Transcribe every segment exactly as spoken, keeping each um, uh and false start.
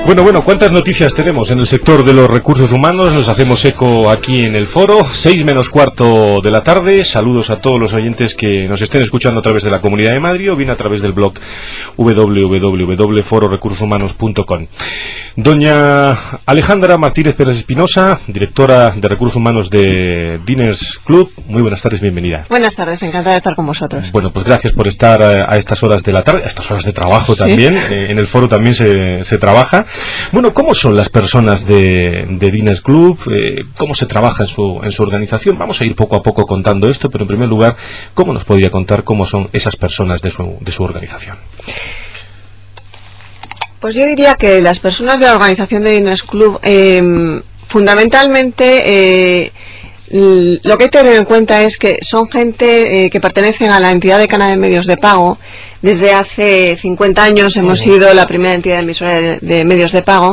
Bueno, bueno, ¿cuántas noticias tenemos en el sector de los recursos humanos? Nos hacemos eco aquí en el foro, seis menos cuarto de la tarde. Saludos a todos los oyentes que nos estén escuchando a través de la Comunidad de Madrid o bien a través del blog doble u doble u doble u punto foro recursos humanos punto com. Doña Alejandra Martínez Pérez Espinosa, directora de Recursos Humanos de Diners Club. Muy buenas tardes, bienvenida. Buenas tardes, encantada de estar con vosotros. Bueno, pues gracias por estar a, a estas horas de la tarde, a estas horas de trabajo también. ¿Sí? Eh, en el foro también se, se trabaja. Bueno, ¿cómo son las personas de, de Diners Club? Eh, ¿Cómo se trabaja en su, en su organización? Vamos a ir poco a poco contando esto, pero en primer lugar, ¿cómo nos podría contar cómo son esas personas de su, de su organización? Pues yo diría que las personas de la organización de Diners Club, eh, fundamentalmente, eh, lo que hay que tener en cuenta es que son gente eh, que pertenecen a la entidad decana de medios de pago. Desde hace cincuenta años hemos sido la primera entidad emisora de, de medios de pago.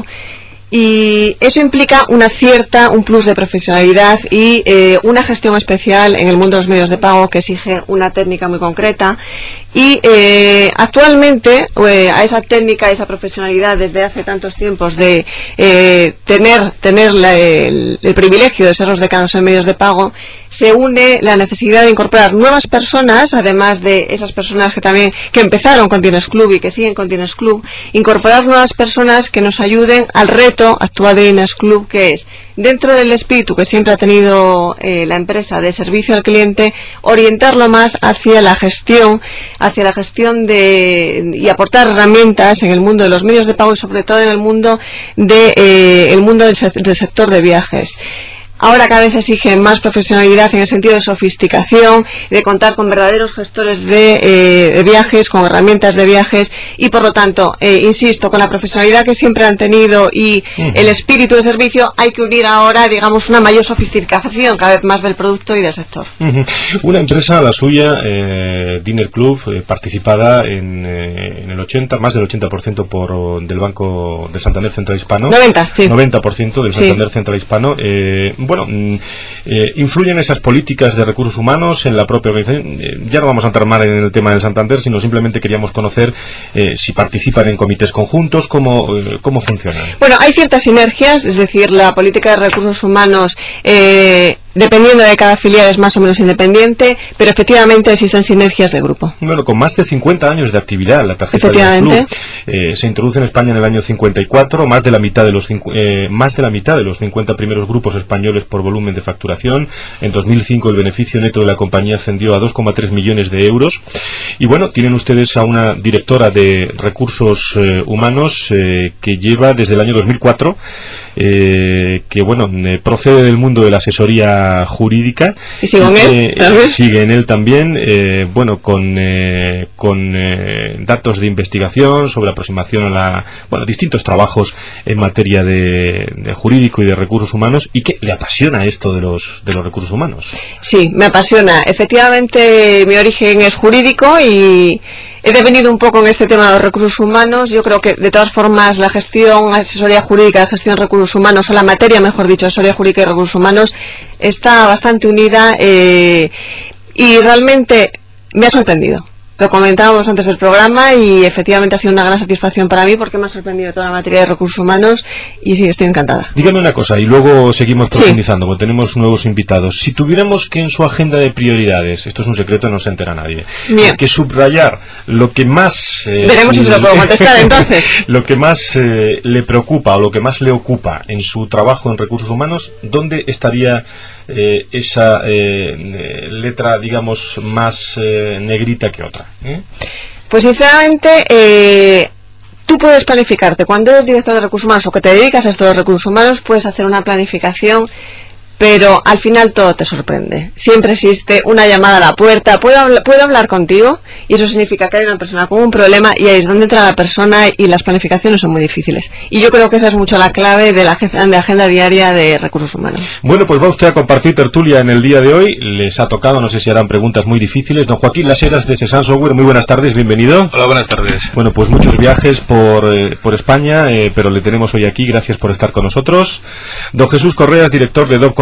Y eso implica una cierta, un plus de profesionalidad y eh, una gestión especial en el mundo de los medios de pago que exige una técnica muy concreta. Y eh, actualmente eh, a esa técnica, a esa profesionalidad desde hace tantos tiempos de eh, tener, tener la, el, el privilegio de ser los decanos en medios de pago, se une la necesidad de incorporar nuevas personas, además de esas personas que también que empezaron con Diners Club y que siguen con Diners Club, incorporar nuevas personas que nos ayuden al reto actual de Diners Club, que es, dentro del espíritu que siempre ha tenido eh, la empresa de servicio al cliente, orientarlo más hacia la gestión, hacia la gestión de y aportar herramientas en el mundo de los medios de pago y sobre todo en el mundo de eh, el mundo del, se del sector de viajes. Ahora cada vez se exige más profesionalidad en el sentido de sofisticación, de contar con verdaderos gestores de, eh, de viajes, con herramientas de viajes y por lo tanto, eh, insisto, con la profesionalidad que siempre han tenido y uh-huh. el espíritu de servicio, hay que unir ahora, digamos, una mayor sofisticación cada vez más del producto y del sector. Uh-huh. Una empresa, la suya, eh, Diners Club, eh, participada en, eh, en el ochenta, más del ochenta por ciento por, del Banco de Santander Central Hispano. noventa, sí. noventa por ciento del Santander sí. Central Hispano. Eh, Bueno, eh, ¿influyen esas políticas de recursos humanos en la propia organización? Eh, ya no vamos a entrar más en el tema del Santander, sino simplemente queríamos conocer eh, si participan en comités conjuntos, cómo, eh, cómo funcionan. Bueno, hay ciertas sinergias, es decir, la política de recursos humanos, eh, dependiendo de cada filial, es más o menos independiente, pero efectivamente existen sinergias de grupo. Bueno, con más de cincuenta años de actividad, la tarjeta del club eh, se introduce en España en el año cincuenta y cuatro, más de la mitad de los eh, más de la mitad de los cincuenta primeros grupos españoles por volumen de facturación. En dos mil cinco el beneficio neto de la compañía ascendió a dos coma tres millones de euros. Y bueno, tienen ustedes a una directora de recursos eh, humanos eh, que lleva desde el año dos mil cuatro, eh, que bueno, eh, procede del mundo de la asesoría jurídica. ¿Y sigue en él? Eh, sigue en él también, eh, bueno, con, eh, con eh, datos de investigación sobre aproximación a la, bueno, distintos trabajos en materia de, de jurídico y de recursos humanos. ¿Y qué le apasiona esto de los, de los recursos humanos? Sí, me apasiona. Efectivamente, mi origen es jurídico y he devenido un poco en este tema de los recursos humanos. Yo creo que, de todas formas, la gestión, asesoría jurídica, la gestión de recursos humanos, o la materia, mejor dicho, asesoría jurídica y recursos humanos, está bastante unida eh, y realmente me ha sorprendido. Lo comentábamos antes del programa y efectivamente ha sido una gran satisfacción para mí porque me ha sorprendido toda la materia de recursos humanos y sí, estoy encantada. Dígame una cosa y luego seguimos profundizando, sí, porque tenemos nuevos invitados. Si tuviéramos que en su agenda de prioridades, esto es un secreto, no se entera nadie, Bien. que subrayar lo que más... Eh, Veremos si se lo puedo contestar entonces. Lo que más eh, le preocupa o lo que más le ocupa en su trabajo en recursos humanos, ¿dónde estaría eh, esa eh, letra, digamos, más eh, negrita que otra? ¿Eh? Pues sinceramente eh, tú puedes planificarte cuando eres director de recursos humanos o que te dedicas a estos recursos humanos, puedes hacer una planificación, pero al final todo te sorprende. Siempre existe una llamada a la puerta, puedo, habl puedo hablar contigo y eso significa que hay una persona con un problema y ahí es donde entra la persona y las planificaciones son muy difíciles. Y yo creo que esa es mucho la clave de la agenda, de agenda diaria de recursos humanos. Bueno, pues va usted a compartir tertulia en el día de hoy. Les ha tocado, no sé si harán preguntas muy difíciles. Don Joaquín Las Heras de Sesan Software, muy buenas tardes, bienvenido. Hola, buenas tardes. Bueno, pues muchos viajes por, eh, por España, eh, pero le tenemos hoy aquí, gracias por estar con nosotros. Don Jesús Correas, director de D O P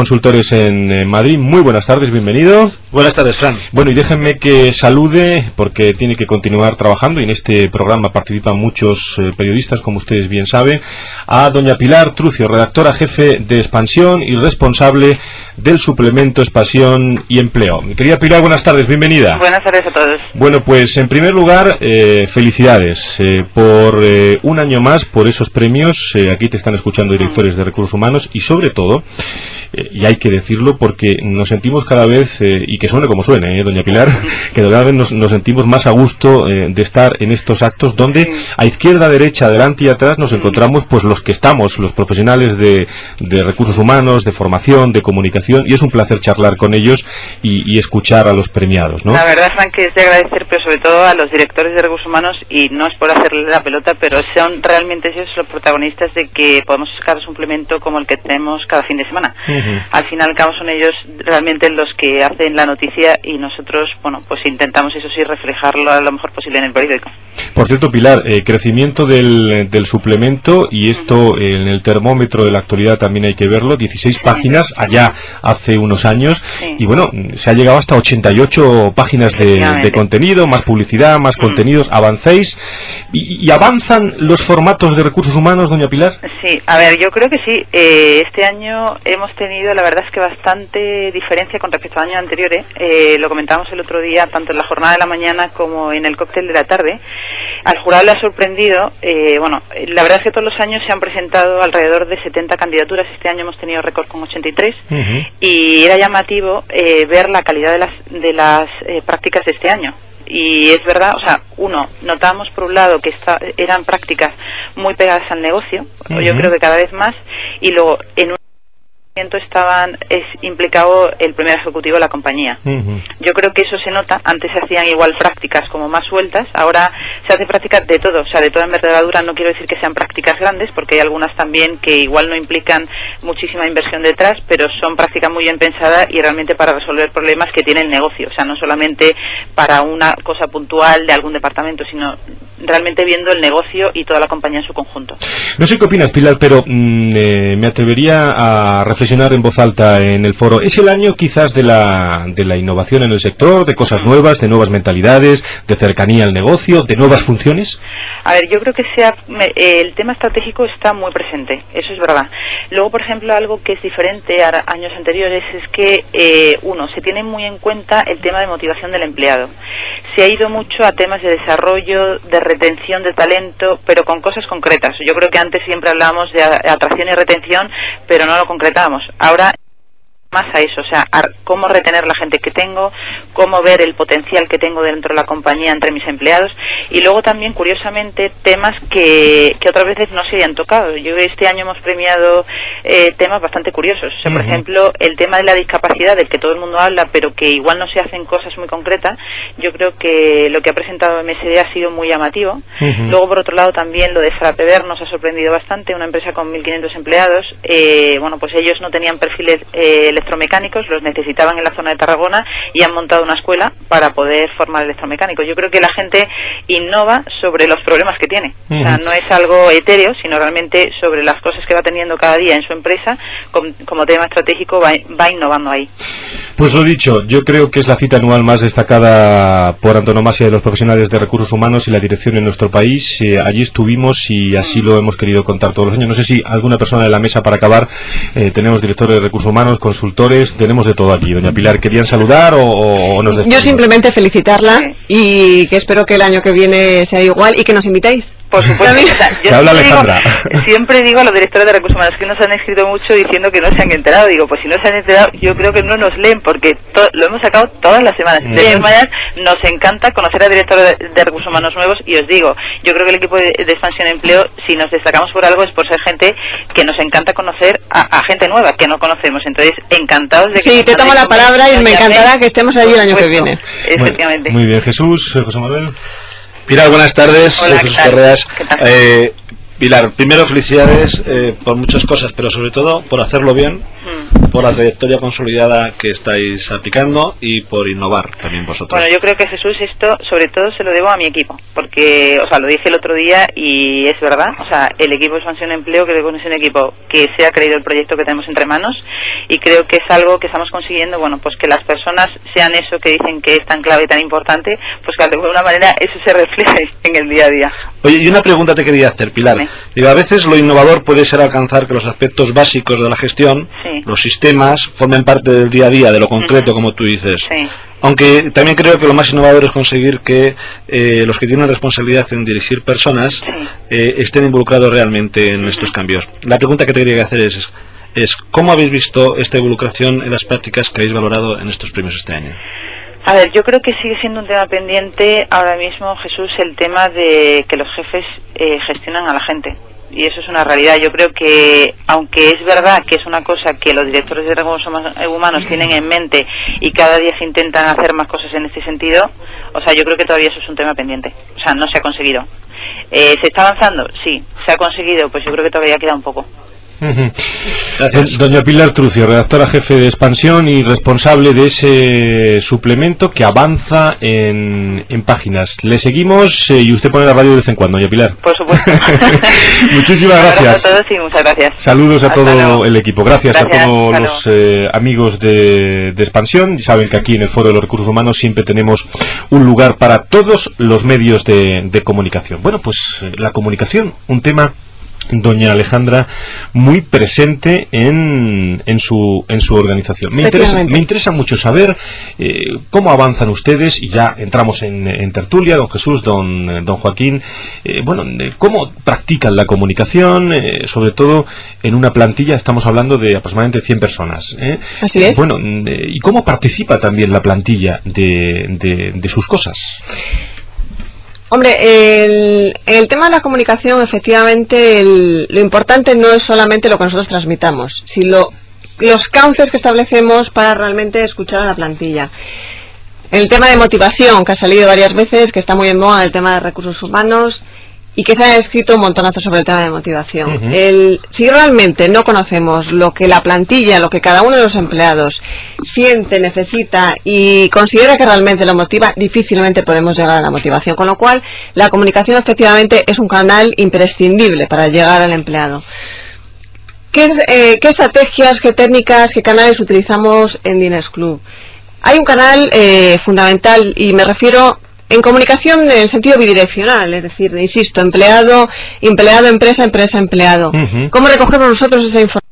Consultores en eh, Madrid. Muy buenas tardes, bienvenido. Buenas tardes, Fran. Bueno, y déjenme que salude, porque tiene que continuar trabajando, y en este programa participan muchos eh, periodistas, como ustedes bien saben, a doña Pilar Trucio, redactora jefe de Expansión y responsable del suplemento Expansión y Empleo. Mi querida Pilar, buenas tardes, bienvenida. Buenas tardes a todos. Bueno, pues en primer lugar, eh, felicidades eh, por eh, un año más, por esos premios. Eh, aquí te están escuchando directores de recursos humanos y sobre todo, eh, y hay que decirlo porque nos sentimos cada vez, eh, y que suene como suene, eh, doña Pilar, que cada vez nos, nos sentimos más a gusto eh, de estar en estos actos donde a izquierda, derecha, adelante y atrás nos encontramos pues los que estamos, los profesionales de, de recursos humanos, de formación, de comunicación, y es un placer charlar con ellos y, y escuchar a los premiados, ¿no? La verdad, Frank, que es de agradecer, pero sobre todo a los directores de recursos humanos, y no es por hacerle la pelota, pero son realmente ellos los protagonistas de que podemos sacar un suplemento como el que tenemos cada fin de semana. Uh-huh. Al final, al cabo, son ellos realmente los que hacen la noticia y nosotros, bueno, pues intentamos, eso sí, reflejarlo a lo mejor posible en el periódico. Por cierto, Pilar, eh, crecimiento del, del suplemento, y esto uh-huh. en el termómetro de la actualidad también hay que verlo, dieciséis sí. páginas allá hace unos años, sí. y bueno, se ha llegado hasta ochenta y ocho páginas de, de contenido, más publicidad, más uh-huh. contenidos, avancéis, y, y avanzan los formatos de recursos humanos, doña Pilar. Sí, a ver, yo creo que sí. Eh, este año hemos tenido, la verdad es que bastante diferencia con respecto a años anteriores. Eh, lo comentamos el otro día, tanto en la jornada de la mañana como en el cóctel de la tarde. Al jurado le ha sorprendido, eh, bueno, la verdad es que todos los años se han presentado alrededor de setenta candidaturas. Este año hemos tenido récord con ochenta y tres, uh-huh. y era llamativo eh, ver la calidad de las, de las eh, prácticas de este año. Y es verdad, o sea, uno, notamos por un lado que esta, eran prácticas muy pegadas al negocio, uh-huh. yo creo que cada vez más, y luego en un estaban es implicado el primer ejecutivo de la compañía. Uh-huh. Yo creo que eso se nota. Antes se hacían igual prácticas como más sueltas, ahora se hace prácticas de todo, o sea, de toda envergadura. No quiero decir que sean prácticas grandes, porque hay algunas también que igual no implican muchísima inversión detrás, pero son prácticas muy bien pensadas y realmente para resolver problemas que tiene el negocio, o sea, no solamente para una cosa puntual de algún departamento, sino realmente viendo el negocio y toda la compañía en su conjunto. No sé qué opinas, Pilar, pero mmm, eh, me atrevería a reflexionar en voz alta en el foro. ¿Es el año quizás de la, de la innovación en el sector, de cosas nuevas, de nuevas mentalidades, de cercanía al negocio, de nuevas funciones? A ver, yo creo que sea eh, el tema estratégico está muy presente, eso es verdad. Luego, por ejemplo, algo que es diferente a años anteriores es que, eh, uno, se tiene muy en cuenta el tema de motivación del empleado. Se ha ido mucho a temas de desarrollo, de retención de talento, pero con cosas concretas. Yo creo que antes siempre hablábamos de atracción y retención, pero no lo concretábamos. Ahora más a eso, o sea, a cómo retener la gente que tengo, cómo ver el potencial que tengo dentro de la compañía entre mis empleados, y luego también, curiosamente, temas que, que otras veces no se habían tocado. Yo este año hemos premiado eh, temas bastante curiosos, o sea, uh-huh. por ejemplo, el tema de la discapacidad, del que todo el mundo habla, pero que igual no se hacen cosas muy concretas. Yo creo que lo que ha presentado M S D ha sido muy llamativo. Uh-huh. Luego, por otro lado, también lo de Frapever nos ha sorprendido bastante, una empresa con mil quinientos empleados. Eh, bueno, pues ellos no tenían perfiles eh, electromecánicos, los necesitaban en la zona de Tarragona y han montado una escuela para poder formar electromecánicos. Yo creo que la gente innova sobre los problemas que tiene. Uh-huh. O sea, no es algo etéreo, sino realmente sobre las cosas que va teniendo cada día en su empresa, como, como tema estratégico va, va innovando ahí. Pues lo dicho, yo creo que es la cita anual más destacada por antonomasia de los profesionales de recursos humanos y la dirección en nuestro país. Eh, allí estuvimos y así lo hemos querido contar todos los años. No sé si alguna persona de la mesa para acabar, eh, tenemos directores de recursos humanos, consultores, tenemos de todo aquí. Doña Pilar, ¿querían saludar o, o nos despedimos? Yo simplemente felicitarla y que espero que el año que viene sea igual y que nos invitéis. Por supuesto. O sea, yo habla siempre, Alejandra. Digo, siempre digo a los directores de recursos humanos que nos han escrito mucho diciendo que no se han enterado. Digo, pues si no se han enterado, yo creo que no nos leen, porque to- lo hemos sacado todas las semanas. De todas maneras, nos encanta conocer a directores de, de recursos humanos nuevos, y os digo, yo creo que el equipo de, de Expansión Empleo, si nos destacamos por algo, es por ser gente que nos encanta conocer a, a gente nueva que no conocemos. Entonces, encantados de que... Sí, te tomo la palabra y me encantará que estemos allí el año que viene. Efectivamente. Muy, muy bien, Jesús, José Manuel. Pilar, buenas tardes. Hola, Jesús ¿qué tal? Correas. ¿Qué tal? Eh, Pilar, primero felicidades eh, por muchas cosas, pero sobre todo por hacerlo bien mm. por la trayectoria consolidada que estáis aplicando y por innovar también vosotros. Bueno, yo creo que, Jesús, esto sobre todo se lo debo a mi equipo, porque, o sea, lo dije el otro día y es verdad, o sea, el equipo de Expansión Empleo creo que es un equipo que se ha creído el proyecto que tenemos entre manos y creo que es algo que estamos consiguiendo, bueno, pues que las personas sean eso que dicen que es tan clave y tan importante, pues que de alguna manera eso se refleje en el día a día. Oye, y una pregunta te quería hacer, Pilar. Dime. Digo, a veces lo innovador puede ser alcanzar que los aspectos básicos de la gestión, sí. los sistemas, formen parte del día a día, de lo concreto, uh-huh. como tú dices. Sí. Aunque también creo que lo más innovador es conseguir que eh, los que tienen responsabilidad en dirigir personas sí. eh, estén involucrados realmente en uh-huh. estos cambios. La pregunta que te quería hacer es, es ¿cómo habéis visto esta involucración en las prácticas que habéis valorado en estos premios este año? A ver, yo creo que sigue siendo un tema pendiente ahora mismo, Jesús, el tema de que los jefes eh, gestionan a la gente. Y eso es una realidad. Yo creo que, aunque es verdad que es una cosa que los directores de recursos humanos tienen en mente y cada día se intentan hacer más cosas en este sentido, o sea, yo creo que todavía eso es un tema pendiente. O sea, no se ha conseguido. Eh, ¿Se está avanzando? Sí. ¿Se ha conseguido? Pues yo creo que todavía queda un poco. Uh-huh. Doña Pilar Trucio, redactora jefe de Expansión y responsable de ese suplemento que avanza en, en páginas. Le seguimos eh, y usted pone la radio de vez en cuando, doña Pilar. Por supuesto. Muchísimas gracias. A todos y muchas gracias. Saludos a Hasta todo luego. el equipo. Gracias, gracias a todos los eh, amigos de, de Expansión. Saben que aquí en el Foro de los Recursos Humanos siempre tenemos un lugar para todos los medios de, de comunicación. Bueno, pues la comunicación, un tema, doña Alejandra, muy presente en, en su en su organización. Me interesa, me interesa mucho saber eh, cómo avanzan ustedes, y ya entramos en, en tertulia, don Jesús, don, don Joaquín, eh, bueno, cómo practican la comunicación, eh, sobre todo en una plantilla, estamos hablando de aproximadamente cien personas. ¿eh? Así es. Bueno, eh, y cómo participa también la plantilla de, de, de sus cosas. Hombre, el, el tema de la comunicación, efectivamente, el, lo importante no es solamente lo que nosotros transmitamos, sino los cauces que establecemos para realmente escuchar a la plantilla. El tema de motivación, que ha salido varias veces, que está muy en moda, el tema de recursos humanos, y que se ha escrito un montonazo sobre el tema de motivación. Uh-huh. El, si realmente no conocemos lo que la plantilla, lo que cada uno de los empleados siente, necesita y considera que realmente lo motiva, difícilmente podemos llegar a la motivación. Con lo cual, la comunicación efectivamente es un canal imprescindible para llegar al empleado. ¿Qué, eh, qué estrategias, qué técnicas, qué canales utilizamos en Diners Club? Hay un canal eh, fundamental, y me refiero en comunicación en el sentido bidireccional, es decir, insisto, empleado, empleado, empresa, empresa, empleado. Uh-huh. ¿Cómo recogemos nosotros esa información?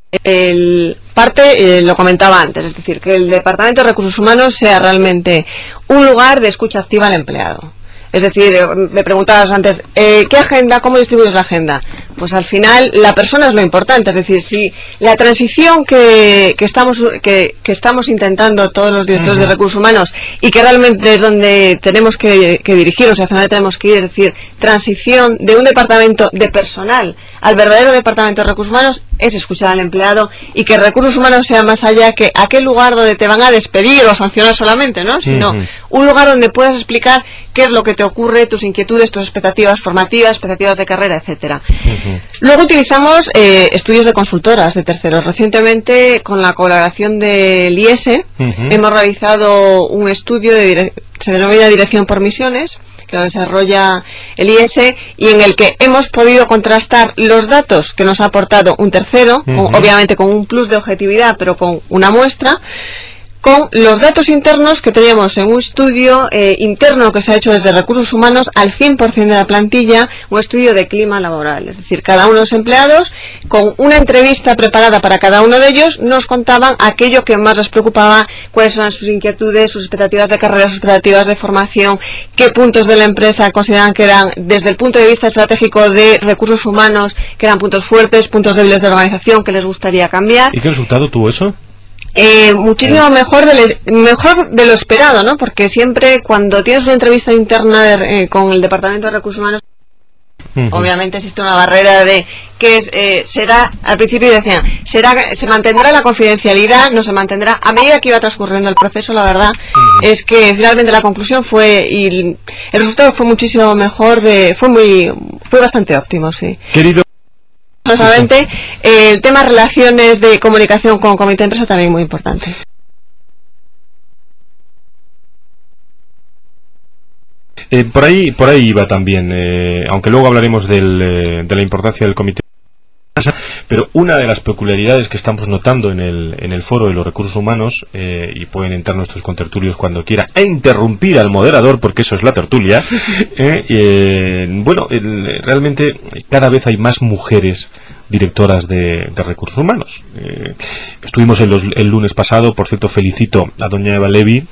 El parte, eh, lo comentaba antes, es decir, que el Departamento de Recursos Humanos sea realmente un lugar de escucha activa al empleado. Es decir, me preguntabas antes, eh, ¿qué agenda? ¿Cómo distribuyes la agenda? Pues al final la persona es lo importante, es decir, si la transición que, que estamos que, que estamos intentando todos los directores uh-huh. de recursos humanos, y que realmente es donde tenemos que, que dirigirnos, hacia donde tenemos que ir, es decir, transición de un departamento de personal al verdadero departamento de recursos humanos, es escuchar al empleado, y que recursos humanos sea más allá que aquel lugar donde te van a despedir o a sancionar solamente, ¿no? Sino uh-huh. un lugar donde puedas explicar qué es lo que te ocurre, tus inquietudes, tus expectativas formativas, expectativas de carrera, etcétera. Uh-huh. Luego utilizamos eh, estudios de consultoras de terceros. Recientemente, con la colaboración del I E S E, uh-huh. hemos realizado un estudio de dire- se denomina Dirección por Misiones, que lo desarrolla el I E S E, y en el que hemos podido contrastar los datos que nos ha aportado un tercero, uh-huh. con, obviamente con un plus de objetividad, pero con una muestra, con los datos internos que teníamos en un estudio eh, interno que se ha hecho desde Recursos Humanos al cien por ciento de la plantilla, un estudio de clima laboral. Es decir, cada uno de los empleados, con una entrevista preparada para cada uno de ellos, nos contaban aquello que más les preocupaba, cuáles eran sus inquietudes, sus expectativas de carrera, sus expectativas de formación, qué puntos de la empresa consideraban que eran, desde el punto de vista estratégico de recursos humanos, que eran puntos fuertes, puntos débiles de la organización que les gustaría cambiar. ¿Y qué resultado tuvo eso? Eh, muchísimo mejor de, le, mejor de lo esperado, ¿no? Porque siempre cuando tienes una entrevista interna de, eh, con el Departamento de Recursos Humanos, uh-huh. obviamente existe una barrera de que es, eh, será, al principio decían, será, se mantendrá la confidencialidad, no se mantendrá. A medida que iba transcurriendo el proceso, la verdad uh-huh. es que finalmente la conclusión fue, y el, el resultado fue muchísimo mejor, de, fue muy, fue bastante óptimo, sí. Querido Solamente eh, el tema de relaciones de comunicación con comité de empresa también muy importante. Eh, por ahí por ahí iba también, eh, aunque luego hablaremos del, eh, de la importancia del comité. Pero una de las peculiaridades que estamos notando en el, en el foro de los recursos humanos, eh, y pueden entrar nuestros contertulios cuando quiera e interrumpir al moderador, porque eso es la tertulia, eh, eh, bueno, el, realmente cada vez hay más mujeres directoras de, de recursos humanos. Eh, estuvimos el, los, el lunes pasado, por cierto, felicito a doña Eva Levi,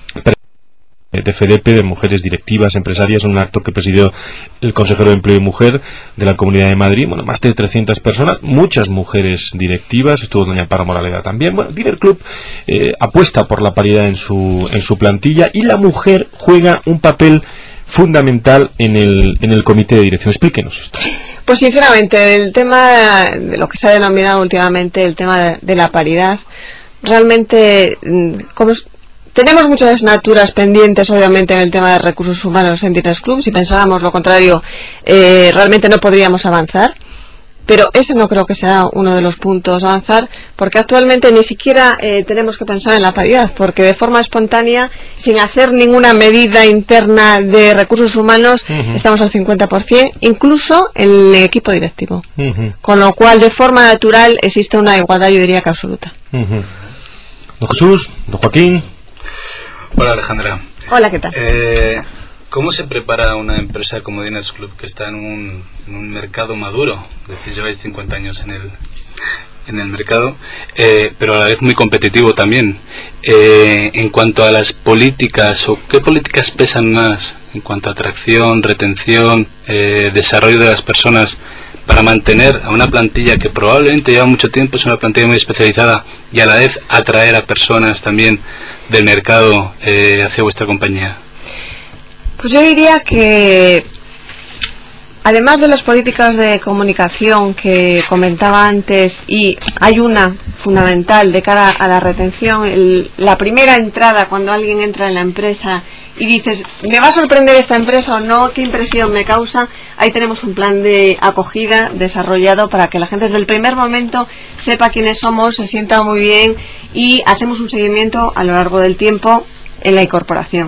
de FEDEPE, de Mujeres Directivas Empresarias, un acto que presidió el consejero de Empleo y Mujer de la Comunidad de Madrid. Bueno, más de trescientas personas, muchas mujeres directivas, estuvo doña Parra Moraleda también. Bueno, Diners Club eh, apuesta por la paridad en su en su plantilla, y la mujer juega un papel fundamental en el en el comité de dirección. Explíquenos esto. Pues sinceramente, el tema de lo que se ha denominado últimamente el tema de, de la paridad, realmente, como es, tenemos muchas asignaturas pendientes, obviamente, en el tema de recursos humanos en Diners Club. Si pensábamos lo contrario, eh, realmente no podríamos avanzar. Pero ese no creo que sea uno de los puntos a avanzar, porque actualmente ni siquiera eh, tenemos que pensar en la paridad, porque de forma espontánea, sin hacer ninguna medida interna de recursos humanos, uh-huh. estamos al cincuenta por ciento, incluso en el equipo directivo. Uh-huh. Con lo cual, de forma natural, existe una igualdad, yo diría que absoluta. Uh-huh. Don Jesús, don Joaquín. Hola, Alejandra. Hola, ¿qué tal? Eh, ¿Cómo se prepara una empresa como Diners Club, que está en un, en un mercado maduro? Decís, lleváis cincuenta años en el, en el mercado, eh, pero a la vez muy competitivo también. Eh, en cuanto a las políticas, ¿o qué políticas pesan más en cuanto a atracción, retención, eh, desarrollo de las personas, para mantener a una plantilla que probablemente lleva mucho tiempo, es una plantilla muy especializada, y a la vez atraer a personas también del mercado eh, hacia vuestra compañía? Pues yo diría que, además de las políticas de comunicación que comentaba antes, y hay una fundamental de cara a la retención, el, la primera entrada, cuando alguien entra en la empresa y dices, ¿me va a sorprender esta empresa o no? ¿Qué impresión me causa? Ahí tenemos un plan de acogida desarrollado para que la gente desde el primer momento sepa quiénes somos, se sienta muy bien, y hacemos un seguimiento a lo largo del tiempo en la incorporación.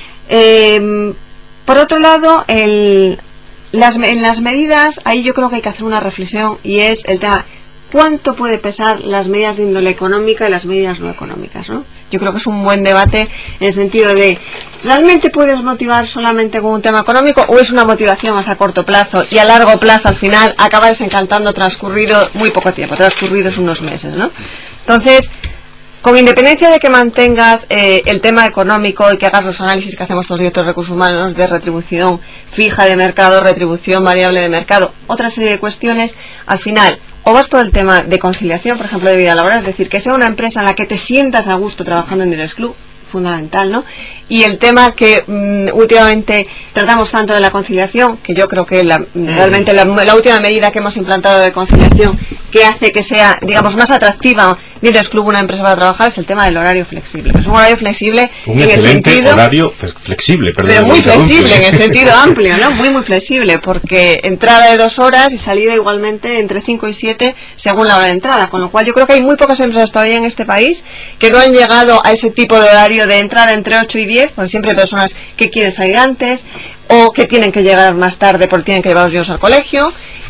Eh, por otro lado, el, las, en las medidas, ahí yo creo que hay que hacer una reflexión, y es el tema: ¿cuánto puede pesar las medidas de índole económica y las medidas no económicas, ¿no? Yo creo que es un buen debate en el sentido de, ¿realmente puedes motivar solamente con un tema económico, o es una motivación más a corto plazo, y a largo plazo al final acaba desencantando transcurrido muy poco tiempo, transcurridos unos meses, ¿no? Entonces, con independencia de que mantengas eh, el tema económico y que hagas los análisis que hacemos los directores de recursos humanos de retribución fija de mercado, retribución variable de mercado, otra serie de cuestiones, al final, o vas por el tema de conciliación, por ejemplo, de vida laboral, es decir, que sea una empresa en la que te sientas a gusto trabajando en Diners Club, fundamental, ¿no? Y el tema que mmm, últimamente tratamos tanto de la conciliación, que yo creo que la, mm. realmente la, la última medida que hemos implantado de conciliación, que hace que sea, digamos, más atractiva Diners Club una empresa para trabajar, es el tema del horario flexible. Es un horario flexible un en excelente el sentido, horario flexible, perdón, pero muy flexible en el sentido amplio, ¿no? Muy muy flexible, porque entrada de dos horas y salida igualmente entre cinco y siete según la hora de entrada, con lo cual yo creo que hay muy pocas empresas todavía en este país que no han llegado a ese tipo de horario de entrada entre ocho y diez, porque siempre hay personas que quieren salir antes o que tienen que llegar más tarde porque tienen que llevar a los niños al colegio,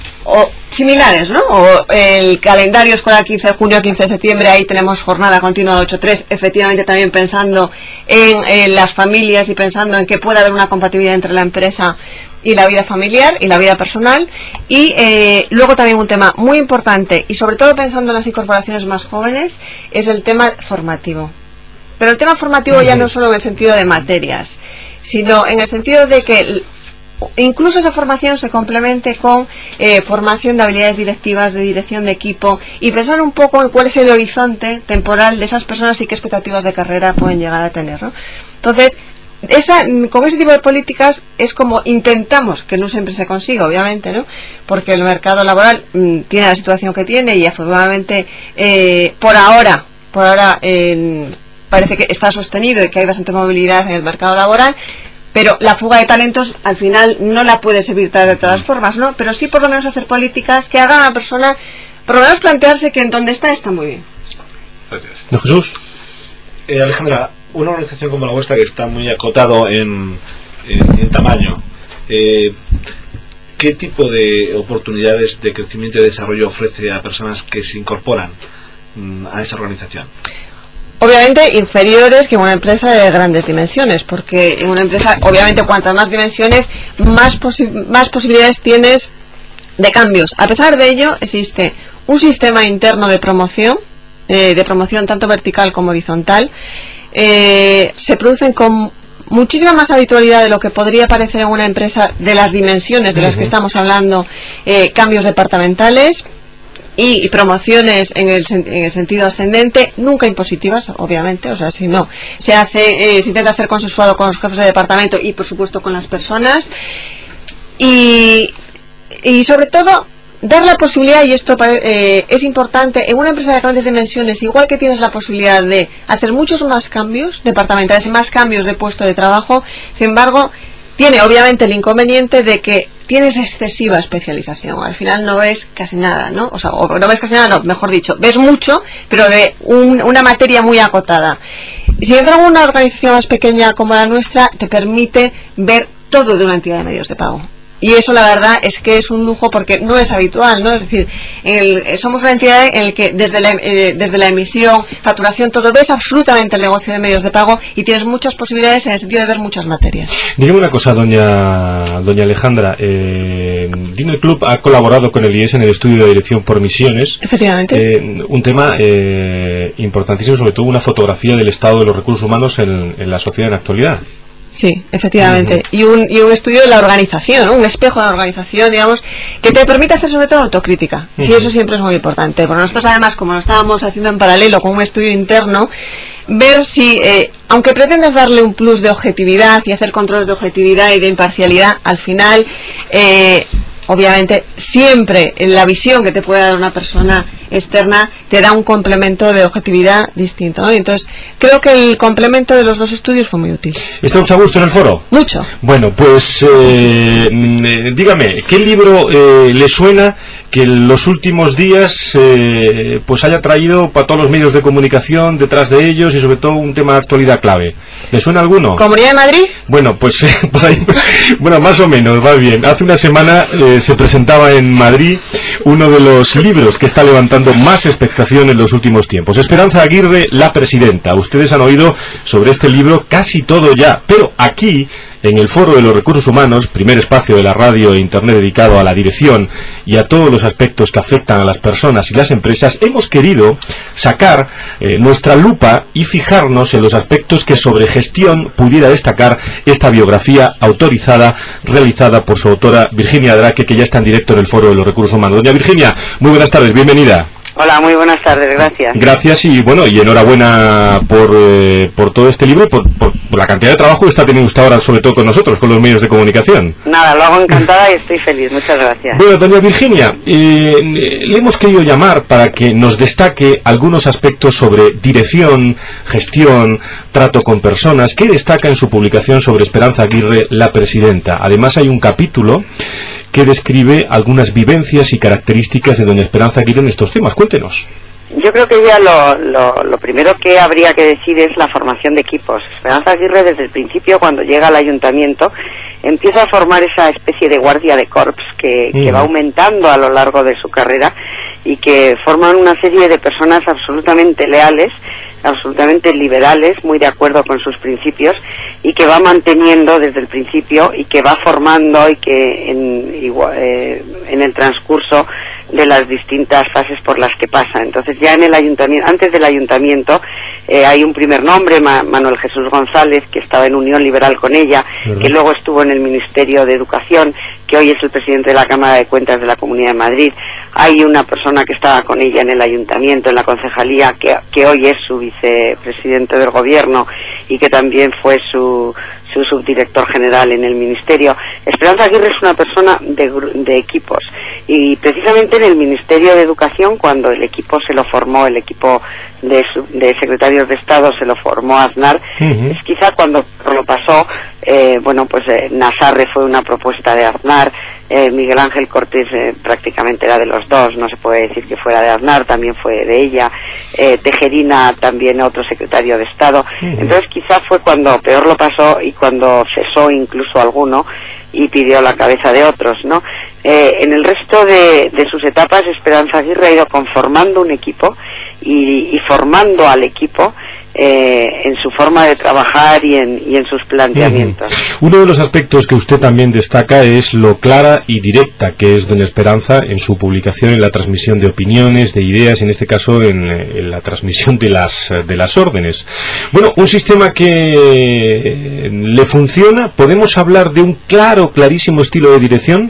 o similares, ¿no? O el calendario escolar quince de junio a quince de septiembre, ahí tenemos jornada continua de ocho a tres, efectivamente también pensando en, en las familias y pensando en que pueda haber una compatibilidad entre la empresa y la vida familiar y la vida personal. Y eh, luego también un tema muy importante, y sobre todo pensando en las incorporaciones más jóvenes, es el tema formativo. Pero el tema formativo ya no solo en el sentido de materias, sino en el sentido de que incluso esa formación se complemente con eh, formación de habilidades directivas, de dirección de equipo, y pensar un poco en cuál es el horizonte temporal de esas personas y qué expectativas de carrera pueden llegar a tener, ¿no? Entonces, esa, con ese tipo de políticas es como intentamos, que no siempre se consiga, obviamente, ¿no? Porque el mercado laboral mmm, tiene la situación que tiene, y afortunadamente eh, por ahora, por ahora eh, parece que está sostenido y que hay bastante movilidad en el mercado laboral. pero la fuga de talentos al final no la puedes evitar de todas formas, ¿no? Pero sí por lo menos hacer políticas que hagan a la persona, por lo menos plantearse que en donde está está muy bien. Gracias. ¿No, Jesús? Eh, Alejandra, una organización como la vuestra que está muy acotado en, en, en tamaño, eh, ¿qué tipo de oportunidades de crecimiento y desarrollo ofrece a personas que se incorporan mm, a esa organización? Obviamente inferiores que una empresa de grandes dimensiones, porque en una empresa, obviamente, cuantas más dimensiones, más, posi más posibilidades tienes de cambios. A pesar de ello, existe un sistema interno de promoción, eh, de promoción tanto vertical como horizontal. Eh, se producen con muchísima más habitualidad de lo que podría parecer en una empresa de las dimensiones de las que estamos hablando, eh, cambios departamentales y, y promociones en el, en el sentido ascendente, nunca impositivas, obviamente, o sea, si no, se hace, eh, se intenta hacer consensuado con los jefes de departamento y, por supuesto, con las personas, y, y sobre todo, dar la posibilidad, y esto eh, es importante, en una empresa de grandes dimensiones, igual que tienes la posibilidad de hacer muchos más cambios departamentales y más cambios de puesto de trabajo, sin embargo, tiene obviamente el inconveniente de que tienes excesiva especialización. Al final no ves casi nada, ¿no? O sea, o no ves casi nada, no, mejor dicho, ves mucho, pero de un, una materia muy acotada. Y sin embargo, una organización más pequeña como la nuestra te permite ver todo de una entidad de medios de pago. Y eso, la verdad, es que es un lujo porque no es habitual, ¿no? Es decir, en el, somos una entidad en la que desde la, eh, desde la emisión, facturación, todo, ves absolutamente el negocio de medios de pago y tienes muchas posibilidades en el sentido de ver muchas materias. Dígame una cosa, doña doña Alejandra. Eh, Diner Club ha colaborado con el I E S en el estudio de dirección por misiones. Efectivamente. Eh, un tema eh, importantísimo, sobre todo una fotografía del estado de los recursos humanos en, en la sociedad en la actualidad. Sí, efectivamente. Uh-huh. Y un y un estudio de la organización, ¿no? Un espejo de la organización, digamos, que te permite hacer sobre todo autocrítica. Uh-huh. Sí, eso siempre es muy importante. Porque nosotros, además, como lo estábamos haciendo en paralelo con un estudio interno, ver si, eh, aunque pretendas darle un plus de objetividad y hacer controles de objetividad y de imparcialidad, al final, eh, obviamente, siempre en la visión que te puede dar una persona externa te da un complemento de objetividad distinto, ¿no? Y entonces, creo que el complemento de los dos estudios fue muy útil. ¿Está usted a gusto en el foro? Mucho. Bueno, pues eh, dígame, ¿qué libro eh, le suena que en los últimos días eh, pues haya traído para todos los medios de comunicación detrás de ellos y sobre todo un tema de actualidad clave? ¿Le suena alguno? ¿Comunidad de Madrid? Bueno, pues eh, por ahí, bueno, más o menos, va bien. Hace una semana eh, se presentaba en Madrid uno de los libros que está levantando más expectación en los últimos tiempos. Esperanza Aguirre, La Presidenta. Ustedes han oído sobre este libro casi todo ya, pero aquí, en el Foro de los Recursos Humanos, primer espacio de la radio e internet dedicado a la dirección y a todos los aspectos que afectan a las personas y las empresas, hemos querido sacar eh, nuestra lupa y fijarnos en los aspectos que sobre gestión pudiera destacar esta biografía autorizada realizada por su autora Virginia Draque, que ya está en directo en el Foro de los Recursos Humanos. Doña Virginia, muy buenas tardes, bienvenida. Hola, muy buenas tardes, gracias. Gracias y bueno, y enhorabuena por, eh, por todo este libro y por, por, por la cantidad de trabajo que está teniendo usted ahora, sobre todo con nosotros, con los medios de comunicación. Nada, lo hago encantada y estoy feliz, muchas gracias. Bueno, doña Virginia, eh, le hemos querido llamar para que nos destaque algunos aspectos sobre dirección, gestión, trato con personas, que destaca en su publicación sobre Esperanza Aguirre, La Presidenta. Además hay un capítulo que describe algunas vivencias y características de doña Esperanza Aguirre en estos temas. Cuéntenos. Yo creo que ya lo, lo, lo primero que habría que decir es la formación de equipos. Esperanza Aguirre, desde el principio, cuando llega al ayuntamiento, empieza a formar esa especie de guardia de corps que, mm. que va aumentando a lo largo de su carrera y que forman una serie de personas absolutamente leales, absolutamente liberales, muy de acuerdo con sus principios, y que va manteniendo desde el principio y que va formando y que en, igual, eh, en el transcurso de las distintas fases por las que pasa. Entonces ya en el ayuntamiento, antes del ayuntamiento, eh, hay un primer nombre, Ma Manuel Jesús González, que estaba en unión liberal con ella, ¿verdad? Que luego estuvo en el Ministerio de Educación, que hoy es el presidente de la Cámara de Cuentas de la Comunidad de Madrid. Hay una persona que estaba con ella en el ayuntamiento, en la concejalía, que, que hoy es su vicepresidente del gobierno y que también fue su su subdirector general en el ministerio. Esperanza Aguirre es una persona de, de equipos Y precisamente en el Ministerio de Educación, cuando el equipo se lo formó, el equipo de, de secretarios de Estado se lo formó Aznar, uh-huh. es quizá cuando lo pasó, eh, bueno, pues eh, Nasarre fue una propuesta de Aznar, eh, Miguel Ángel Cortés eh, prácticamente era de los dos, no se puede decir que fuera de Aznar, también fue de ella, eh, Tejerina también otro secretario de Estado, uh-huh. entonces quizá fue cuando peor lo pasó y cuando cesó incluso alguno y pidió la cabeza de otros, ¿no? Eh, en el resto de, de sus etapas, Esperanza Aguirre ha ido conformando un equipo y, y formando al equipo eh, en su forma de trabajar y en, y en sus planteamientos. Uh-huh. Uno de los aspectos que usted también destaca es lo clara y directa que es doña Esperanza en su publicación, en la transmisión de opiniones, de ideas, en este caso en, en la transmisión de las, de las órdenes. Bueno, un sistema que le funciona, ¿podemos hablar de un claro, clarísimo estilo de dirección?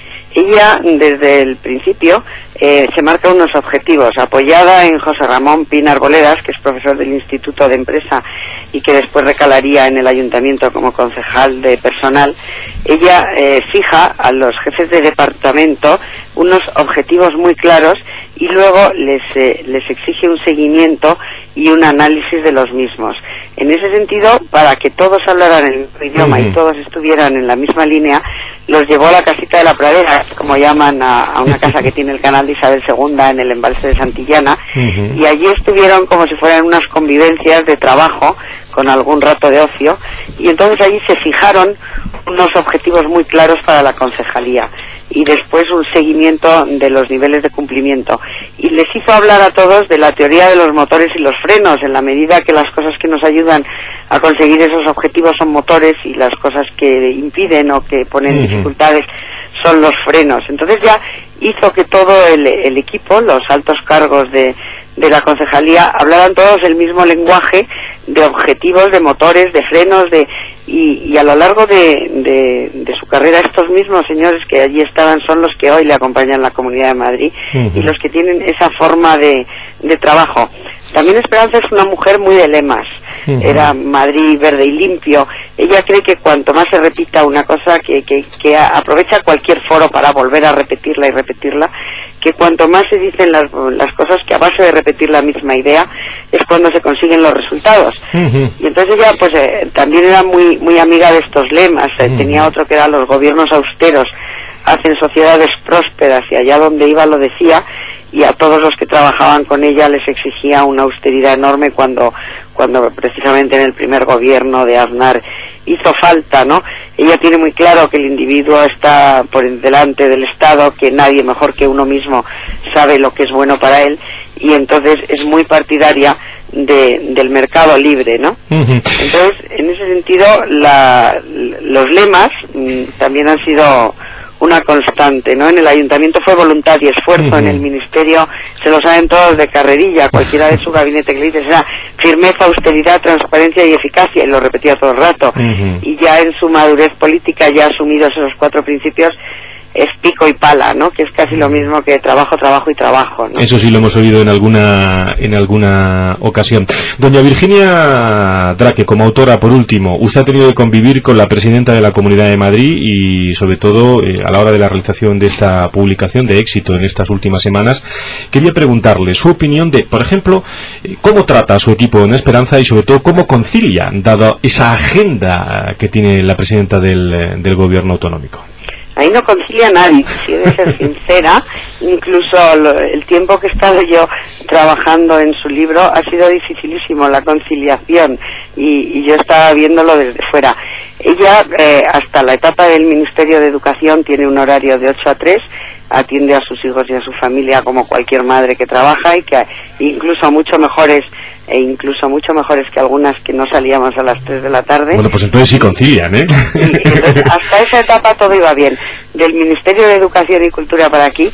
Ella, desde el principio, eh, se marca unos objetivos, apoyada en José Ramón Pina Arboledas, que es profesor del Instituto de Empresa y que después recalaría en el Ayuntamiento como concejal de personal. Ella eh, fija a los jefes de departamento unos objetivos muy claros y luego les, eh, les exige un seguimiento y un análisis de los mismos. En ese sentido, para que todos hablaran el mismo idioma uh-huh. y todos estuvieran en la misma línea, los llevó a la casita de la pradera, como llaman a, a una casa que tiene el canal de Isabel segunda en el embalse de Santillana, uh-huh. y allí estuvieron como si fueran unas convivencias de trabajo con algún rato de ocio, y entonces allí se fijaron unos objetivos muy claros para la concejalía y después un seguimiento de los niveles de cumplimiento, y les hizo hablar a todos de la teoría de los motores y los frenos, en la medida que las cosas que nos ayudan a conseguir esos objetivos son motores y las cosas que impiden o que ponen uh-huh. dificultades son los frenos. Entonces ya hizo que todo el, el equipo, los altos cargos de, de la concejalía, hablaran todos el mismo lenguaje de objetivos, de motores, de frenos, de y, y a lo largo de, de, de su carrera estos mismos señores que allí estaban son los que hoy le acompañan en la Comunidad de Madrid uh-huh. y los que tienen esa forma de, de trabajo. También Esperanza es una mujer muy de lemas. Uh-huh. Era Madrid verde y limpio. Ella cree que cuanto más se repita una cosa, que, que, que aprovecha cualquier foro para volver a repetirla y repetirla, que cuanto más se dicen las, las cosas, que a base de repetir la misma idea es cuando se consiguen los resultados. Uh-huh. Y entonces ella pues eh, también era muy muy amiga de estos lemas. Eh, uh-huh. Tenía otro que era: los gobiernos austeros hacen sociedades prósperas, y allá donde iba lo decía, y a todos los que trabajaban con ella les exigía una austeridad enorme cuando cuando precisamente en el primer gobierno de Aznar hizo falta, ¿no? Ella tiene muy claro que el individuo está por delante del Estado, que nadie mejor que uno mismo sabe lo que es bueno para él, y entonces es muy partidaria de, del mercado libre, ¿no? Uh-huh. Entonces, en ese sentido, la, los lemas mmm, también han sido una constante, ¿no? En el ayuntamiento fue voluntad y esfuerzo, uh-huh. en el ministerio se lo saben todos de carrerilla, cualquiera de su gabinete que le dice era firmeza, austeridad, transparencia y eficacia, y lo repetía todo el rato. Uh-huh. Y ya en su madurez política, ya asumidos esos cuatro principios, es pico y pala, ¿no? Que es casi lo mismo que trabajo, trabajo y trabajo, ¿no? Eso sí lo hemos oído en alguna en alguna ocasión. Doña Virginia Draque, como autora, por último, usted ha tenido que convivir con la presidenta de la Comunidad de Madrid y, sobre todo, eh, a la hora de la realización de esta publicación de éxito en estas últimas semanas. Quería preguntarle su opinión de, por ejemplo, cómo trata a su equipo en Esperanza y, sobre todo, cómo concilia, dada esa agenda que tiene la presidenta del, del Gobierno autonómico. Ahí no concilia a nadie, si he de ser sincera. Incluso lo, el tiempo que he estado yo trabajando en su libro ha sido dificilísimo la conciliación, y, y yo estaba viéndolo desde fuera. Ella, eh, hasta la etapa del Ministerio de Educación, tiene un horario de ocho a tres, atiende a sus hijos y a su familia como cualquier madre que trabaja, y que incluso mucho mejores e incluso mucho mejores que algunas que no salíamos a las tres de la tarde. Bueno, pues entonces sí concilian, ¿eh? Y, entonces, hasta esa etapa todo iba bien. Del Ministerio de Educación y Cultura para aquí,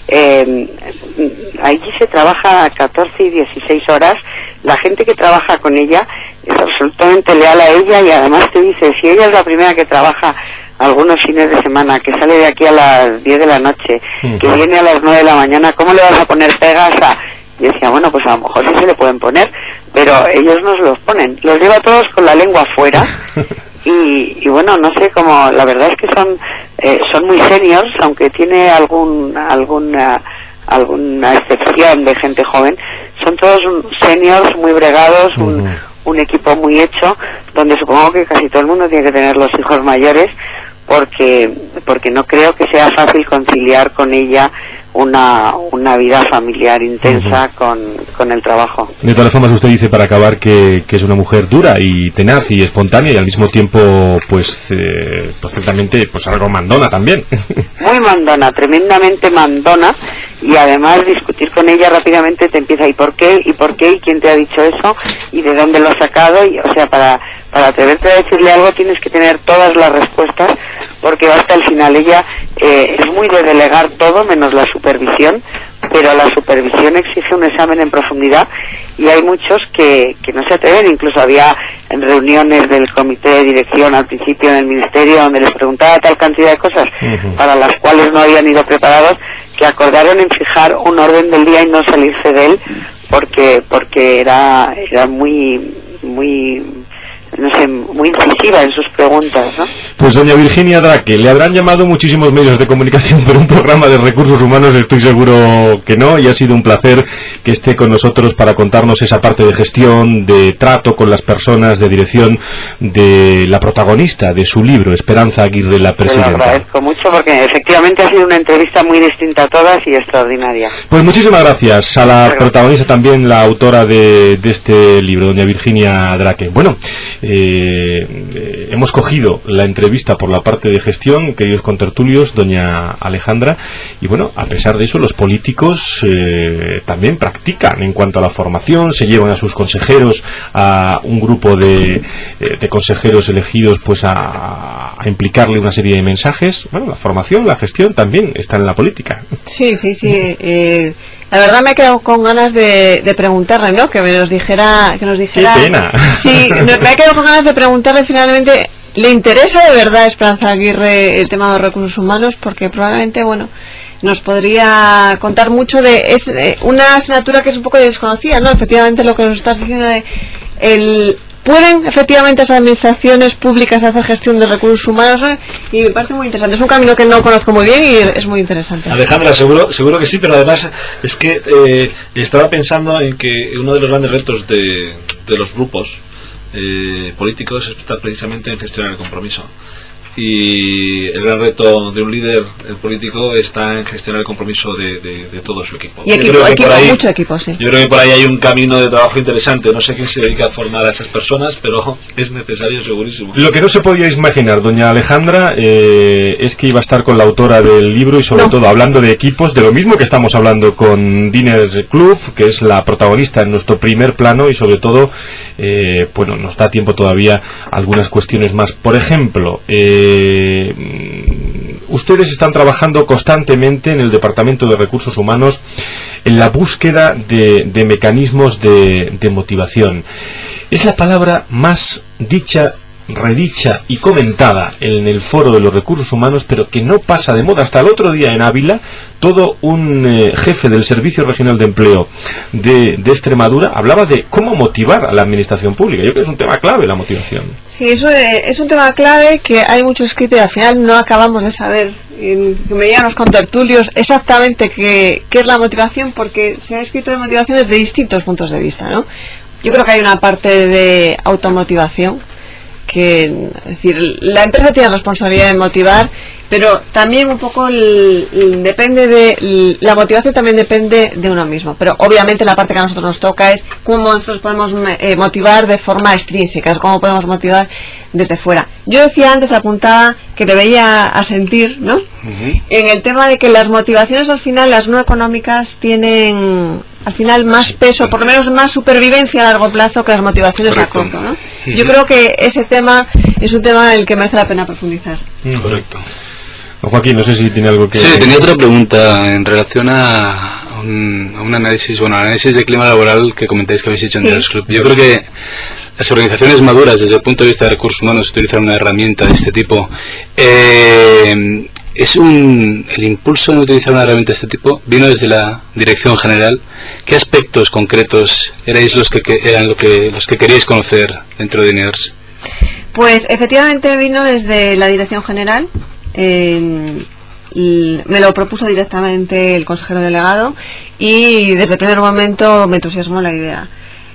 eh, allí se trabaja a catorce y dieciséis horas. La gente que trabaja con ella es absolutamente leal a ella, y además te dice, si ella es la primera que trabaja algunos fines de semana, que sale de aquí a las diez de la noche, uh-huh. que viene a las nueve de la mañana, ¿cómo le vas a poner pegas a...? Y decía, bueno, pues a lo mejor sí se le pueden poner, pero ellos no se los ponen. Los lleva todos con la lengua afuera. Y, y bueno, no sé cómo, la verdad es que son eh, son muy seniors, aunque tiene algún alguna alguna excepción de gente joven, son todos seniors muy bregados, un, uh-huh. un equipo muy hecho, donde supongo que casi todo el mundo tiene que tener los hijos mayores, porque porque no creo que sea fácil conciliar con ella una una vida familiar intensa uh-huh. con, con el trabajo. De todas formas, usted dice, para acabar, que, que es una mujer dura y tenaz y espontánea, y al mismo tiempo pues eh, perfectamente pues algo mandona también. Muy mandona, tremendamente mandona, y además discutir con ella rápidamente te empieza, ¿y por qué? ¿y por qué? ¿y quién te ha dicho eso? ¿y de dónde lo has sacado? Y, o sea, para para atreverte a decirle algo tienes que tener todas las respuestas, porque va hasta el final. Ella eh, es muy de delegar todo menos la supervisión, pero la supervisión exige un examen en profundidad, y hay muchos que, que no se atreven. Incluso había en reuniones del comité de dirección al principio en el ministerio donde les preguntaba tal cantidad de cosas uh-huh. para las cuales no habían ido preparados, que acordaron en fijar un orden del día y no salirse de él, porque porque era era muy muy no sé, muy incisiva en sus preguntas, ¿no? Pues doña Virginia Draque, le habrán llamado muchísimos medios de comunicación, pero un programa de recursos humanos estoy seguro que no, y ha sido un placer que esté con nosotros para contarnos esa parte de gestión, de trato con las personas, de dirección de la protagonista de su libro, Esperanza Aguirre, la presidenta. Te lo agradezco mucho, porque efectivamente ha sido una entrevista muy distinta a todas y extraordinaria. Pues muchísimas gracias a la gracias. protagonista, también la autora de, de este libro, doña Virginia Draque. Bueno, Eh, eh, hemos cogido la entrevista por la parte de gestión, queridos contertulios, doña Alejandra, y bueno, a pesar de eso, los políticos eh, también practican en cuanto a la formación, se llevan a sus consejeros, a un grupo de, eh, de consejeros elegidos, pues a, a implicarle una serie de mensajes. Bueno, la formación, la gestión también está en la política. Sí, sí, sí. Eh, la verdad me he quedado con ganas de, de preguntarle, ¿no? Que me nos dijera, que nos dijera. ¡Qué pena! Sí, me he quedado con ganas de preguntarle finalmente, ¿le interesa de verdad a Esperanza Aguirre el tema de los recursos humanos? Porque probablemente, bueno, nos podría contar mucho de es eh, una asignatura que es un poco desconocida, ¿no? Efectivamente, lo que nos estás diciendo de el ¿pueden efectivamente las administraciones públicas hacer gestión de recursos humanos? ¿No? Y me parece muy interesante. Es un camino que no conozco muy bien y es muy interesante. Alejandra, seguro seguro que sí, pero además es que eh, estaba pensando en que uno de los grandes retos de, de los grupos eh, políticos está precisamente en gestionar el compromiso. Y el gran reto de un líder político está en gestionar el compromiso de, de, de todo su equipo. Y equipo, equipo ahí, mucho equipo, sí. Yo creo que por ahí hay un camino de trabajo interesante. No sé quién se dedica a formar a esas personas, pero es necesario, segurísimo. Lo que no se podía imaginar, doña Alejandra, eh, es que iba a estar con la autora del libro y sobre no. todo hablando de equipos, de lo mismo que estamos hablando con Diners Club, que es la protagonista en nuestro primer plano, y sobre todo, eh, bueno, nos da tiempo todavía algunas cuestiones más. Por ejemplo, eh, Eh, ustedes están trabajando constantemente en el Departamento de Recursos Humanos en la búsqueda de, de mecanismos de, de motivación. Es la palabra más dicha, redicha y comentada en el foro de los recursos humanos, pero que no pasa de moda. Hasta el otro día en Ávila, todo un eh, jefe del Servicio Regional de Empleo de, de Extremadura hablaba de cómo motivar a la administración pública. Yo creo que es un tema clave la motivación. Sí, eso es un tema clave que hay mucho escrito y al final no acabamos de saber, en, que me llegan los contertulios, exactamente qué, qué es la motivación, porque se ha escrito de motivación desde distintos puntos de vista, ¿no? Yo creo que hay una parte de automotivación, que es decir, la empresa tiene la responsabilidad de motivar, pero también un poco el, el, depende de el, la motivación también depende de uno mismo, pero obviamente la parte que a nosotros nos toca es cómo nosotros podemos eh, motivar de forma extrínseca, cómo podemos motivar desde fuera. Yo decía antes, apuntaba que te veía a sentir, ¿no? Uh-huh. En el tema de que las motivaciones al final, las no económicas, tienen al final más peso, por lo menos más supervivencia a largo plazo que las motivaciones Correcto. a corto, ¿no? Uh-huh. Yo creo que ese tema es un tema en el que merece la pena profundizar. Uh-huh. Correcto. Joaquín, no sé si tiene algo que... Sí, tenía otra pregunta en relación a un, a un análisis, bueno, análisis de clima laboral que comentáis que habéis hecho en sí. Diners Club. Yo creo que las organizaciones maduras, desde el punto de vista de recursos humanos, utilizan una herramienta de este tipo. Eh, es un el impulso en utilizar una herramienta de este tipo vino desde la dirección general. ¿Qué aspectos concretos erais los que, que eran lo que los que queríais conocer dentro de Diners? Pues efectivamente vino desde la dirección general. Eh, me lo propuso directamente el consejero delegado y desde el primer momento me entusiasmó la idea.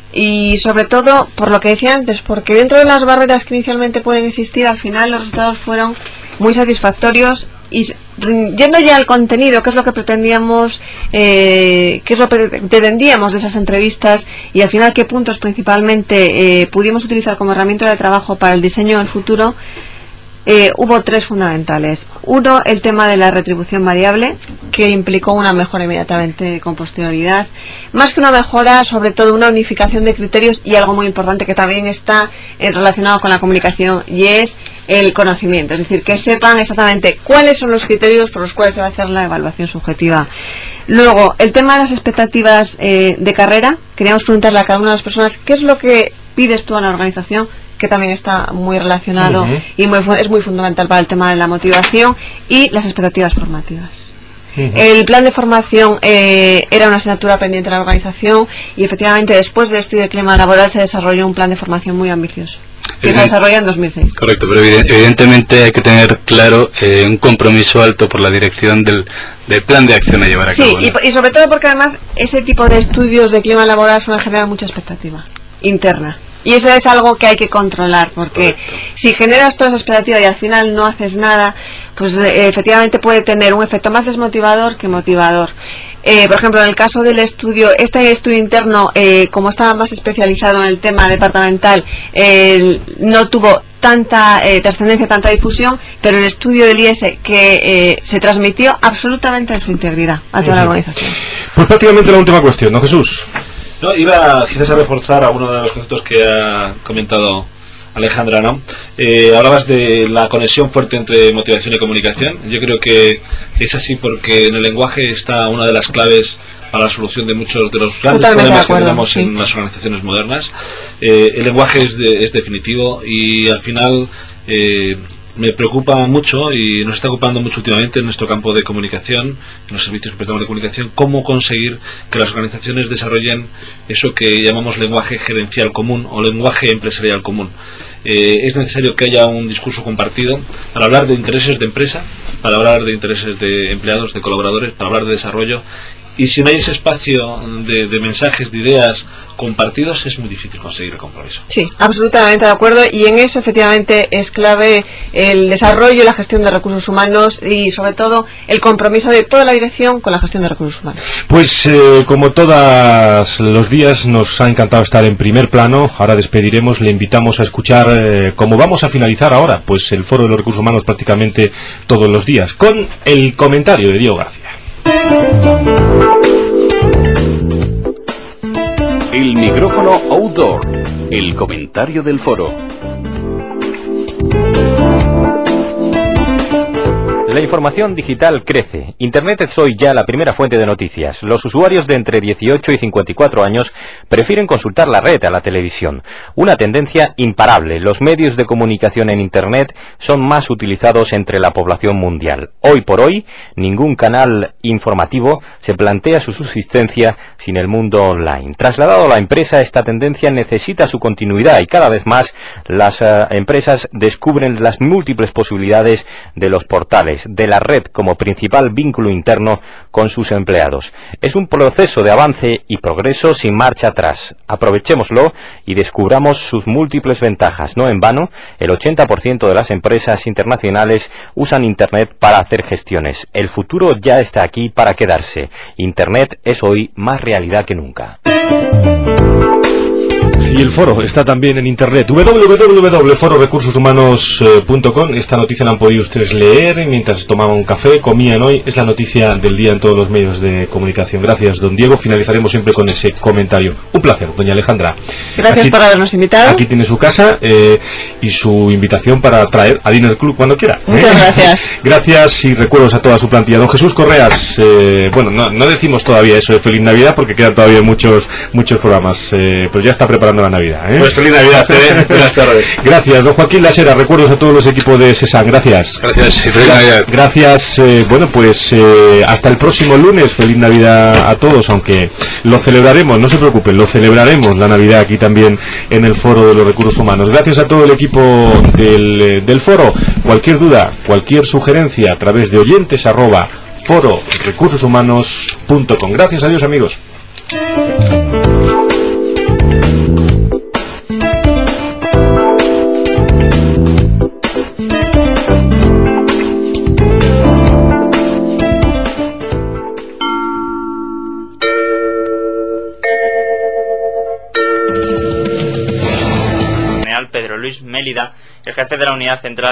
Y sobre todo, por lo que decía antes, porque dentro de las barreras que inicialmente pueden existir, al final los resultados fueron muy satisfactorios. Y yendo ya al contenido, qué es lo que pretendíamos, eh, qué es lo que pretendíamos de esas entrevistas y al final qué puntos principalmente eh, pudimos utilizar como herramienta de trabajo para el diseño del futuro, eh, hubo tres fundamentales. Uno, el tema de la retribución variable, que implicó una mejora inmediatamente con posterioridad. Más que una mejora, sobre todo una unificación de criterios y algo muy importante que también está eh, relacionado con la comunicación, y es el conocimiento, es decir, que sepan exactamente cuáles son los criterios por los cuales se va a hacer la evaluación subjetiva. Luego, el tema de las expectativas eh, de carrera. Queríamos preguntarle a cada una de las personas qué es lo que pides tú a la organización, que también está muy relacionado uh-huh. y muy, es muy fundamental para el tema de la motivación, y las expectativas formativas. Uh-huh. El plan de formación eh, era una asignatura pendiente de la organización y efectivamente después del estudio de clima laboral se desarrolló un plan de formación muy ambicioso que se desarrolla en dos mil seis. Correcto, pero evidentemente hay que tener claro eh, un compromiso alto por la dirección del, del plan de acción a llevar a sí, cabo. Sí, ¿no? y, y sobre todo porque además ese tipo de estudios de clima laboral suelen generar mucha expectativa interna. Y eso es algo que hay que controlar, porque correcto. Si generas toda esa expectativa y al final no haces nada, pues eh, efectivamente puede tener un efecto más desmotivador que motivador. Eh, por ejemplo, en el caso del estudio, este estudio interno, eh, como estaba más especializado en el tema departamental, eh, no tuvo tanta eh, trascendencia, tanta difusión, pero el estudio del I E S E que eh, se transmitió absolutamente en su integridad a toda uh-huh. la organización. Pues prácticamente la última cuestión, ¿no, Jesús? No, iba quizás a reforzar a uno de los conceptos que ha comentado Alejandra, ¿no? Eh, hablabas de la conexión fuerte entre motivación y comunicación. Yo creo que es así porque en el lenguaje está una de las claves para la solución de muchos de los grandes Totalmente problemas acuerdo, que tenemos sí. en las organizaciones modernas. Eh, el lenguaje es, de, es definitivo y al final eh, me preocupa mucho y nos está ocupando mucho últimamente en nuestro campo de comunicación, en los servicios que prestamos de comunicación, cómo conseguir que las organizaciones desarrollen eso que llamamos lenguaje gerencial común o lenguaje empresarial común. Eh, es necesario que haya un discurso compartido para hablar de intereses de empresa, para hablar de intereses de empleados, de colaboradores, para hablar de desarrollo. Y si no hay ese espacio de, de mensajes, de ideas compartidos, es muy difícil conseguir el compromiso. Sí, absolutamente de acuerdo, y en eso efectivamente es clave el desarrollo y la gestión de recursos humanos y sobre todo el compromiso de toda la dirección con la gestión de recursos humanos. Pues eh, como todos los días nos ha encantado estar en primer plano. Ahora despediremos, le invitamos a escuchar eh, como vamos a finalizar ahora, pues el Foro de los Recursos Humanos prácticamente todos los días, con el comentario de Diego García. El micrófono outdoor, el comentario del foro. La información digital crece. Internet es hoy ya la primera fuente de noticias. Los usuarios de entre dieciocho y cincuenta y cuatro años prefieren consultar la red a la televisión. Una tendencia imparable. Los medios de comunicación en Internet son más utilizados entre la población mundial. Hoy por hoy, ningún canal informativo se plantea su subsistencia sin el mundo online. Trasladado a la empresa, esta tendencia necesita su continuidad y cada vez más las uh, empresas descubren las múltiples posibilidades de los portales, de la red como principal vínculo interno con sus empleados. Es un proceso de avance y progreso sin marcha atrás. Aprovechémoslo y descubramos sus múltiples ventajas. No en vano, el ochenta por ciento de las empresas internacionales usan Internet para hacer gestiones. El futuro ya está aquí para quedarse. Internet es hoy más realidad que nunca. Y el foro está también en internet, doble u doble u doble u punto foro recursos humanos punto com. Esta noticia la han podido ustedes leer mientras tomaban un café, comían hoy. Es la noticia del día en todos los medios de comunicación. Gracias, don Diego. Finalizaremos siempre con ese comentario. Un placer, doña Alejandra. Gracias aquí, por habernos invitado. Aquí tiene su casa eh, y su invitación para traer a Dinner Club cuando quiera. Muchas ¿eh? gracias. Gracias y recuerdos a toda su plantilla. Don Jesús Correas, eh, bueno, no, no decimos todavía eso de Feliz Navidad porque quedan todavía muchos muchos programas, eh, pero ya está preparado celebrando la Navidad. ¿eh? Pues feliz Navidad, ¿eh? Buenas tardes. Gracias, don Joaquín Lasera. Recuerdos a todos los equipos de SESAN. Gracias. Gracias, y feliz Navidad. Gracias. Eh, bueno, pues eh, hasta el próximo lunes. Feliz Navidad a todos, aunque lo celebraremos, no se preocupen, lo celebraremos la Navidad aquí también en el Foro de los Recursos Humanos. Gracias a todo el equipo del, eh, del Foro. Cualquier duda, cualquier sugerencia a través de oyentes arroba foro recursos humanos punto com. Gracias, adiós amigos. Pedro Luis Mélida, el jefe de la unidad central